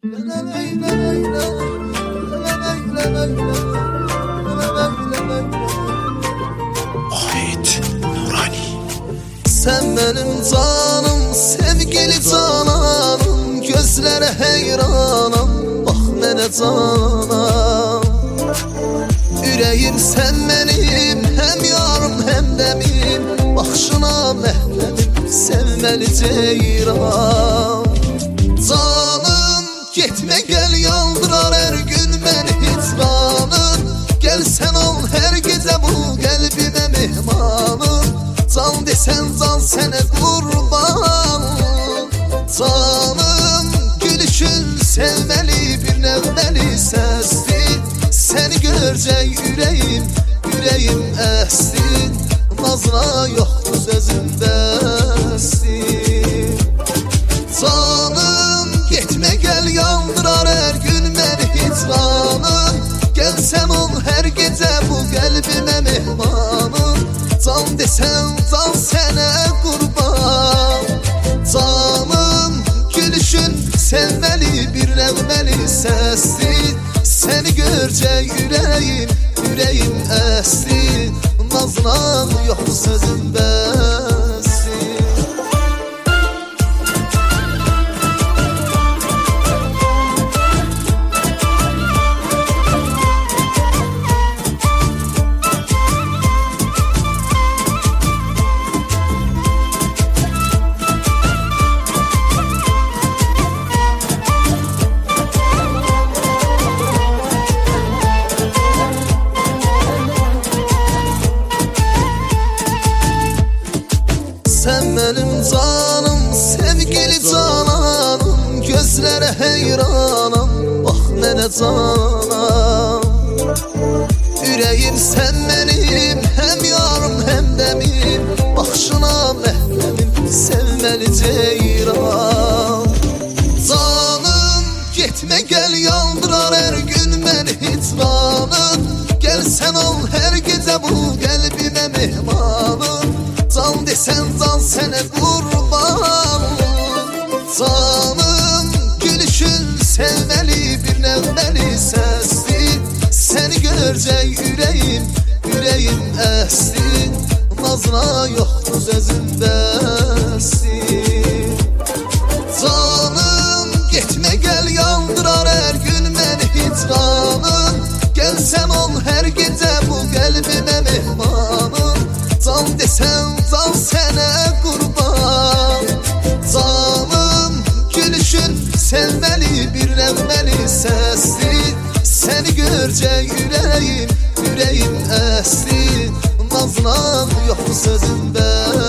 Ahit Nurani. Sen benim canım, sevgili cananım, gözlere heyranım, bak mənə canam. Ürəyim sen benim, hem yarım hem demim, baxışına məhvədim, sevməli ceyran. Canım, getmə gəl, yaldırar hər gün məni hicranım. Gəl sən ol hər gecə bu qəlbimə mehmanım. Can desen can sənə qurban. Canım, gülüşün sevməli bir nəğməli səsdir. Səni görcək ürəyim əsdir. Nazına yoxdur sözüm dəstir. Canım, getmə gəl, yandırar hər gün məni hicranım. Gəl sən ol hər gecə bu qəlbimə mehmanım. Can desen can sənə qurban. Canım, gülüşün sevməli bir nəğməli səsdir. Səni görcək ürəyim əsdir. Nazlan yoxdur sözüm bəsdir. Sen benim canım, sevgili cananım, gözlere heyranım, bak mənə canam. Ürəyim sen benim, hem yarım hem demim, baxışına məhvədim, sevməli ceyran. Canım, getmə gəl, yaldırar hər gün məni hicranım. Gəl sən ol hər gecə bu qəlbimə mehmanım. Can desen can sənə qurban. Canım, gülüşün sevməli bir nəğməli səsdir. Səni görcək ürəyim əsdir. Nazına yoxdur sözüm bəsdir. Canım, getmə gəl, yandırar hər gün məni hicranım. Gəl sən ol hər gecə bu qəlbimə mehmanım. Can desen can sənə qurban. Canım, gülüşün sevməli bir nəğməli səsdir. Səni görcək ürəyim əsdir. Nazlan yoxdur sözüm bəsdir.